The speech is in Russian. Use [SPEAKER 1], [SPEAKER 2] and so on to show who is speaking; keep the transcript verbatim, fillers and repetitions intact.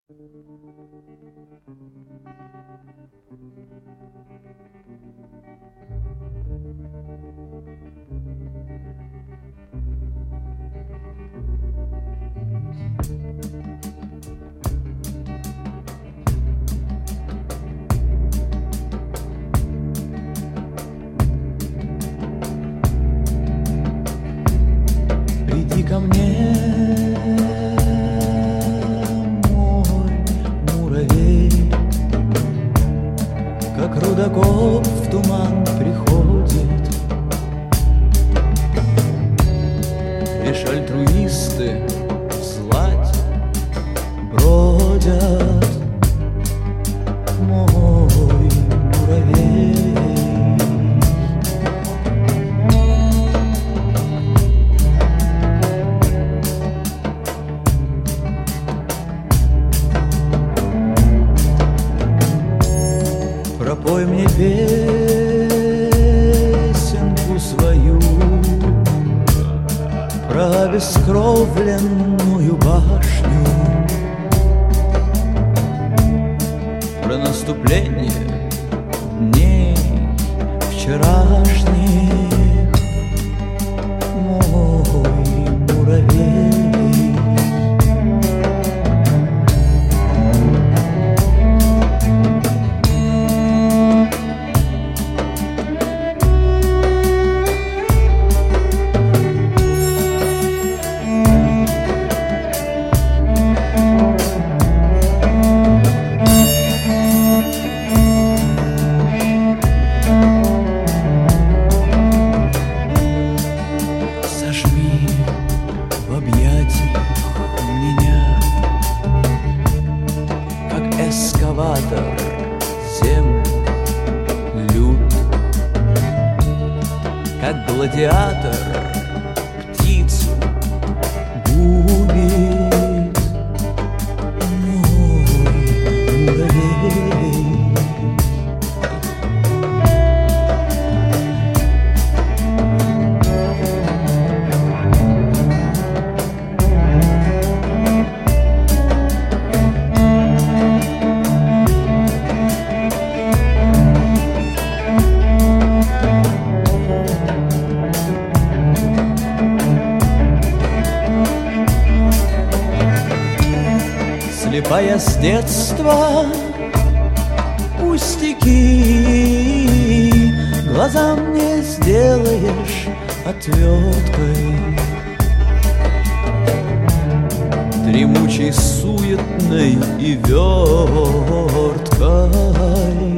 [SPEAKER 1] Приди ко мне, мой муравей, как рудокоп в туман приходит. Лишь альтруисты в злате бродят, мой муравей. Пропой мне песенку свою про обескровленную башню, про наступление дней вчерашних, мой муравей. Сожми в объятиях меня, как эскаватор землю лют, как гладиатор птицу губит, мой муравей. Слепая с детства, пустяки глазам не сделаешь отверткой, дремучей, суетной и верткой.